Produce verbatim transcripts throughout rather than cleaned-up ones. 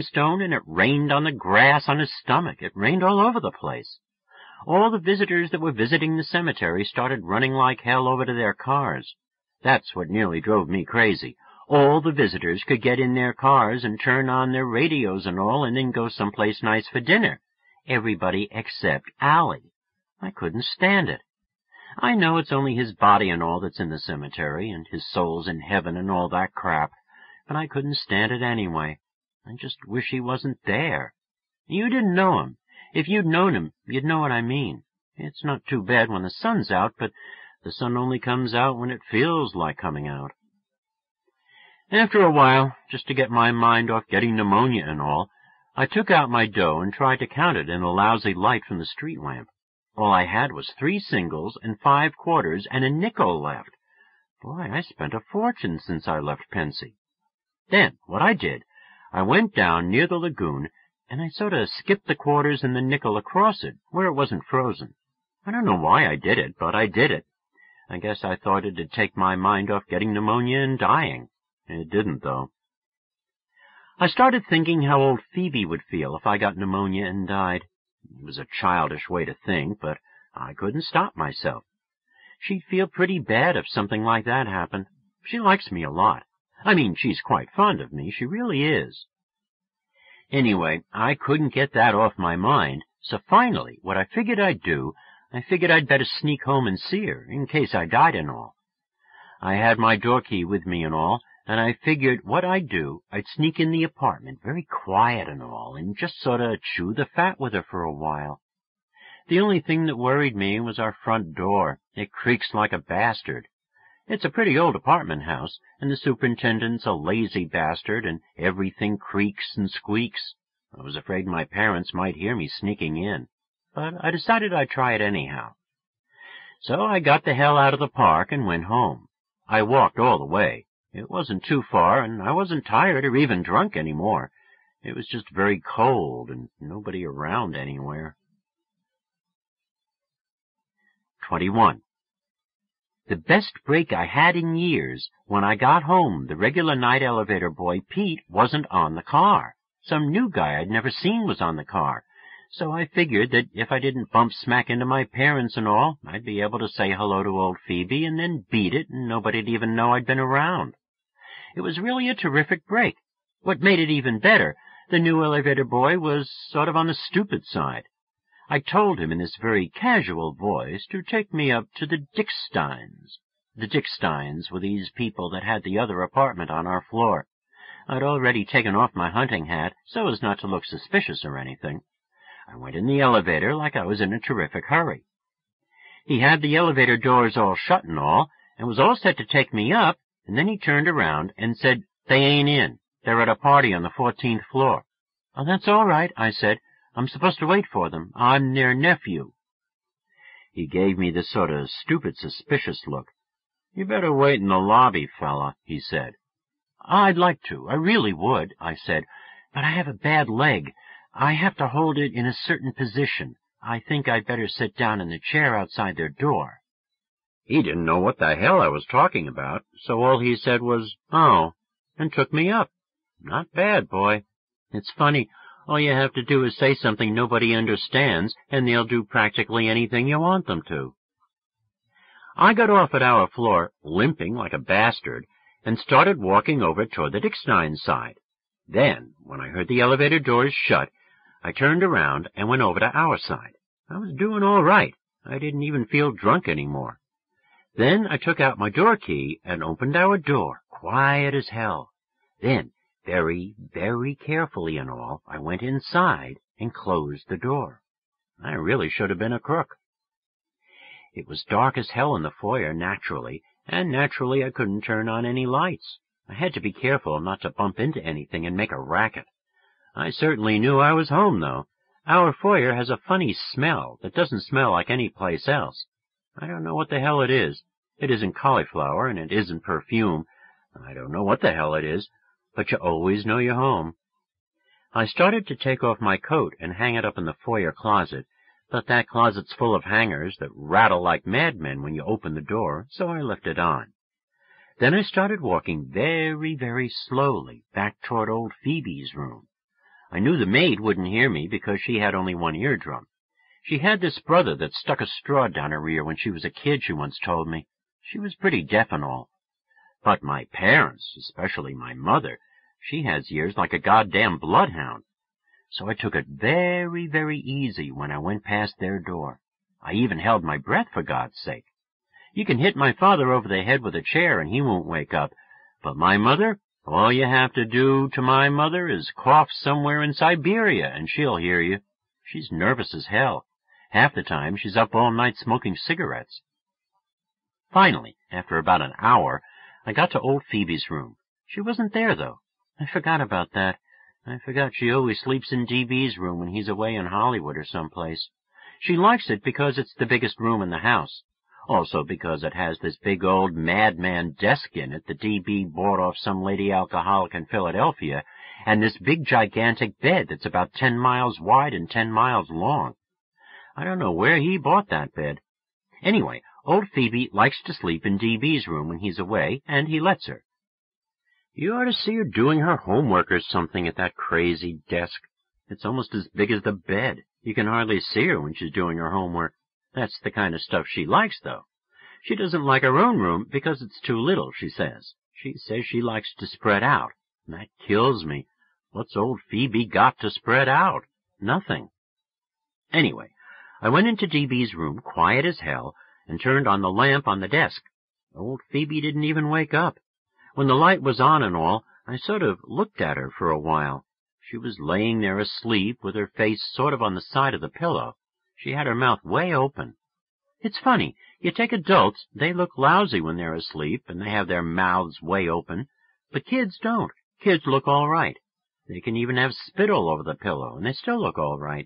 tombstone, and it rained on the grass on his stomach. It rained all over the place. All the visitors that were visiting the cemetery started running like hell over to their cars. That's what nearly drove me crazy. All the visitors could get in their cars and turn on their radios and all, and then go someplace nice for dinner. Everybody except Allie. I couldn't stand it. I know it's only his body and all that's in the cemetery, and his soul's in heaven and all that crap, but I couldn't stand it anyway. I just wish he wasn't there. You didn't know him. If you'd known him, you'd know what I mean. It's not too bad when the sun's out, but the sun only comes out when it feels like coming out. After a while, just to get my mind off getting pneumonia and all, I took out my dough and tried to count it in the lousy light from the street lamp. All I had was three singles and five quarters and a nickel left. Boy, I spent a fortune since I left Pensy. Then, what I did, I went down near the lagoon, and I sort of skipped the quarters and the nickel across it, where it wasn't frozen. I don't know why I did it, but I did it. I guess I thought it'd take my mind off getting pneumonia and dying. It didn't, though. I started thinking how old Phoebe would feel if I got pneumonia and died. It was a childish way to think, but I couldn't stop myself. She'd feel pretty bad if something like that happened. She likes me a lot. I mean, she's quite fond of me. She really is. Anyway, I couldn't get that off my mind, so finally, what I figured I'd do, I figured I'd better sneak home and see her, in case I died and all. I had my door key with me and all, and I figured what I'd do, I'd sneak in the apartment, very quiet and all, and just sort of chew the fat with her for a while. The only thing that worried me was our front door. It creaks like a bastard. It's a pretty old apartment house, and the superintendent's a lazy bastard, and everything creaks and squeaks. I was afraid my parents might hear me sneaking in, but I decided I'd try it anyhow. So I got the hell out of the park and went home. I walked all the way. It wasn't too far, and I wasn't tired or even drunk any more. It was just very cold and nobody around anywhere. twenty-one. The best break I had in years. When I got home, the regular night elevator boy, Pete, wasn't on the car. Some new guy I'd never seen was on the car. So I figured that if I didn't bump smack into my parents and all, I'd be able to say hello to old Phoebe and then beat it, and nobody'd even know I'd been around. It was really a terrific break. What made it even better, the new elevator boy was sort of on the stupid side. I told him in this very casual voice to take me up to the Dicksteins. The Dicksteins were these people that had the other apartment on our floor. I'd already taken off my hunting hat so as not to look suspicious or anything. I went in the elevator like I was in a terrific hurry. He had the elevator doors all shut and all, and was all set to take me up, and then he turned around and said, "They ain't in. They're at a party on the fourteenth floor." "Oh, that's all right," I said. "I'm supposed to wait for them. I'm their nephew." He gave me this sort of stupid, suspicious look. "You better wait in the lobby, fella," he said. "I'd like to. I really would," I said, "but I have a bad leg. I have to hold it in a certain position. I think I'd better sit down in the chair outside their door." He didn't know what the hell I was talking about, so all he said was, "Oh," and took me up. Not bad, boy. It's funny. All you have to do is say something nobody understands, and they'll do practically anything you want them to. I got off at our floor, limping like a bastard, and started walking over toward the Dickstein side. Then, when I heard the elevator doors shut, I turned around and went over to our side. I was doing all right. I didn't even feel drunk anymore. Then I took out my door key and opened our door, quiet as hell. Then, very, very carefully and all, I went inside and closed the door. I really should have been a crook. It was dark as hell in the foyer, naturally, and naturally I couldn't turn on any lights. I had to be careful not to bump into anything and make a racket. I certainly knew I was home, though. Our foyer has a funny smell that doesn't smell like any place else. I don't know what the hell it is. It isn't cauliflower, and it isn't perfume. I don't know what the hell it is, but you always know you're home. I started to take off my coat and hang it up in the foyer closet, but that closet's full of hangers that rattle like madmen when you open the door, so I left it on. Then I started walking very, very slowly back toward old Phoebe's room. I knew the maid wouldn't hear me because she had only one eardrum. She had this brother that stuck a straw down her ear when she was a kid, she once told me. She was pretty deaf and all. But my parents, especially my mother, she has ears like a goddamn bloodhound. So I took it very, very easy when I went past their door. I even held my breath, for God's sake. You can hit my father over the head with a chair and he won't wake up. But my mother, all you have to do to my mother is cough somewhere in Siberia and she'll hear you. She's nervous as hell. Half the time she's up all night smoking cigarettes. Finally, after about an hour, I got to old Phoebe's room. She wasn't there, though. I forgot about that. I forgot she always sleeps in D B's room when he's away in Hollywood or someplace. She likes it because it's the biggest room in the house. Also because it has this big old madman desk in it that D B bought off some lady alcoholic in Philadelphia, and this big gigantic bed that's about ten miles wide and ten miles long. I don't know where he bought that bed. Anyway, old Phoebe likes to sleep in D B's room when he's away, and he lets her. You ought to see her doing her homework or something at that crazy desk. It's almost as big as the bed. You can hardly see her when she's doing her homework. That's the kind of stuff she likes, though. She doesn't like her own room because it's too little, she says. She says she likes to spread out. And that kills me. What's old Phoebe got to spread out? Nothing. Anyway, I went into D B's room, quiet as hell, and turned on the lamp on the desk. Old Phoebe didn't even wake up. When the light was on and all, I sort of looked at her for a while. She was laying there asleep with her face sort of on the side of the pillow. She had her mouth way open. It's funny. You take adults, they look lousy when they're asleep, and they have their mouths way open. But kids don't. Kids look all right. They can even have spit all over the pillow, and they still look all right.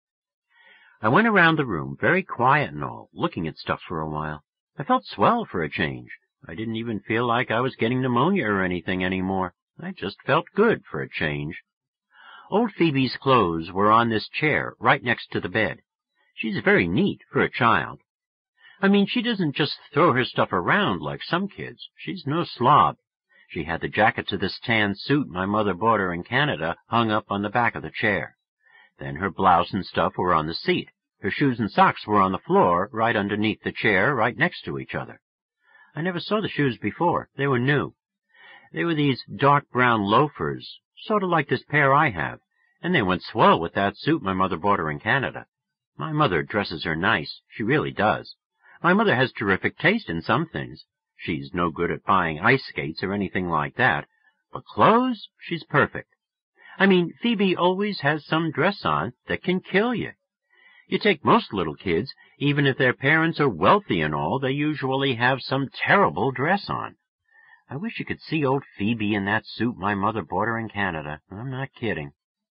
I went around the room, very quiet and all, looking at stuff for a while. I felt swell for a change. I didn't even feel like I was getting pneumonia or anything anymore. I just felt good for a change. Old Phoebe's clothes were on this chair, right next to the bed. She's very neat for a child. I mean, she doesn't just throw her stuff around like some kids. She's no slob. She had the jackets of this tan suit my mother bought her in Canada hung up on the back of the chair. Then her blouse and stuff were on the seat. Her shoes and socks were on the floor, right underneath the chair, right next to each other. I never saw the shoes before. They were new. They were these dark brown loafers, sort of like this pair I have, and they went swell with that suit my mother bought her in Canada. My mother dresses her nice. She really does. My mother has terrific taste in some things. She's no good at buying ice skates or anything like that, but clothes, she's perfect. I mean, Phoebe always has some dress on that can kill you. You take most little kids, even if their parents are wealthy and all, they usually have some terrible dress on. I wish you could see old Phoebe in that suit my mother bought her in Canada. I'm not kidding.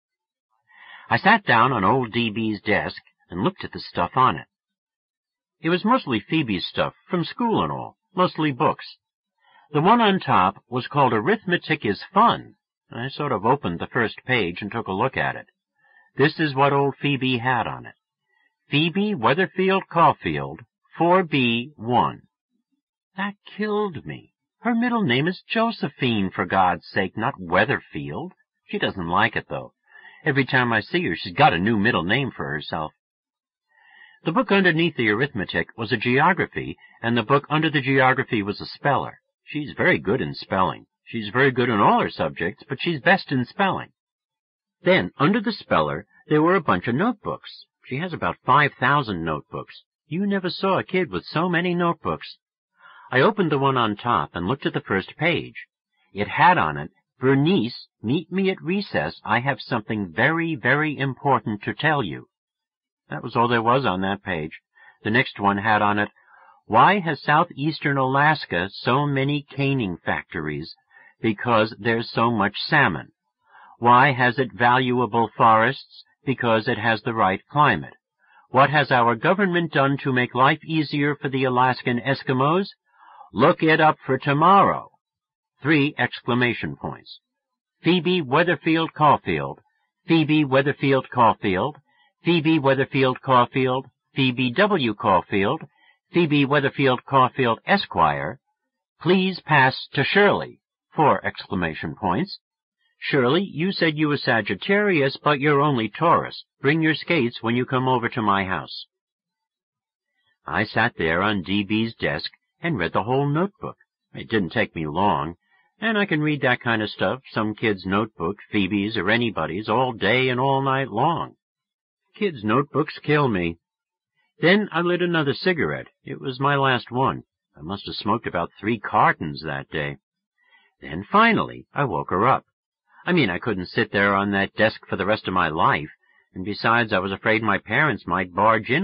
I sat down on old D B's desk and looked at the stuff on it. It was mostly Phoebe's stuff, from school and all, mostly books. The one on top was called Arithmetic is Fun. I sort of opened the first page and took a look at it. This is what old Phoebe had on it. Phoebe Weatherfield Caulfield, four B one. That killed me. Her middle name is Josephine, for God's sake, not Weatherfield. She doesn't like it, though. Every time I see her, she's got a new middle name for herself. The book underneath the arithmetic was a geography, and the book under the geography was a speller. She's very good in spelling. She's very good in all her subjects, but she's best in spelling. Then, under the speller, there were a bunch of notebooks. She has about five thousand notebooks. You never saw a kid with so many notebooks. I opened the one on top and looked at the first page. It had on it, Bernice, meet me at recess. I have something very, very important to tell you. That was all there was on that page. The next one had on it, why has southeastern Alaska so many caning factories? Because there's so much salmon. Why has it valuable forests? Because it has the right climate. What has our government done to make life easier for the Alaskan Eskimos? Look it up for tomorrow. Three exclamation points. Phoebe Weatherfield Caulfield, Phoebe Weatherfield Caulfield, Phoebe Weatherfield Caulfield, Phoebe W. Caulfield, Phoebe Weatherfield Caulfield, Esquire. Please pass to Shirley. Four exclamation points. Shirley, you said you were Sagittarius, but you're only Taurus. Bring your skates when you come over to my house. I sat there on D B's desk and read the whole notebook. It didn't take me long, and I can read that kind of stuff, some kid's notebook, Phoebe's or anybody's, all day and all night long. Kids' notebooks kill me. Then I lit another cigarette. It was my last one. I must have smoked about three cartons that day. Then finally I woke her up. I mean, I couldn't sit there on that desk for the rest of my life, and besides I was afraid my parents might barge in